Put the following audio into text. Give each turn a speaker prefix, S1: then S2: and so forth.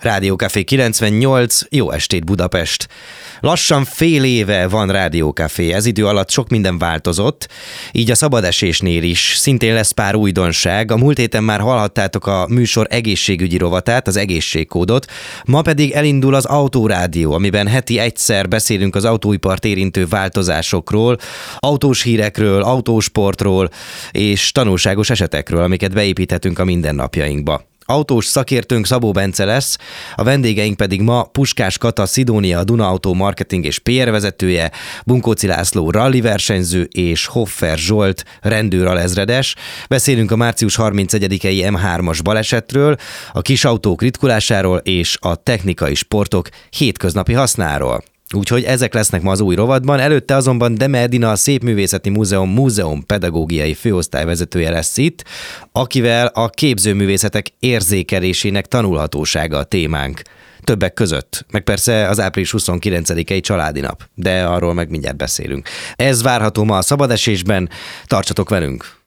S1: Rádiókafé 98, jó estét Budapest! Lassan fél éve van Rádiókafé, ez idő alatt sok minden változott, így a szabadesésnél is szintén lesz pár újdonság. A múlt héten már hallhattátok a műsor egészségügyi rovatát, az egészségkódot, ma pedig elindul az Autórádió, amiben heti egyszer beszélünk az autóipart érintő változásokról, autós hírekről, autósportról és tanulságos esetekről, amiket beépíthetünk a mindennapjainkba. Autós szakértőnk Szabó Bence lesz, a vendégeink pedig ma Puskás Kata Szidónia, a Duna Autó marketing és PR vezetője, Bunkóci László rally versenyző és Hoffer Zsolt rendőralezredes. Beszélünk a március 31-i M3-as balesetről, a kisautók ritkulásáról és a technikai sportok hétköznapi hasznáról. Úgyhogy ezek lesznek ma az új rovatban, előtte azonban Deme Edina, a Szépművészeti Múzeum pedagógiai főosztályvezetője lesz itt, akivel a képzőművészetek érzékelésének tanulhatósága a témánk. Többek között, meg persze az április 29-i családi nap, de arról meg mindjárt beszélünk. Ez várható ma a szabadesésben, tartsatok velünk!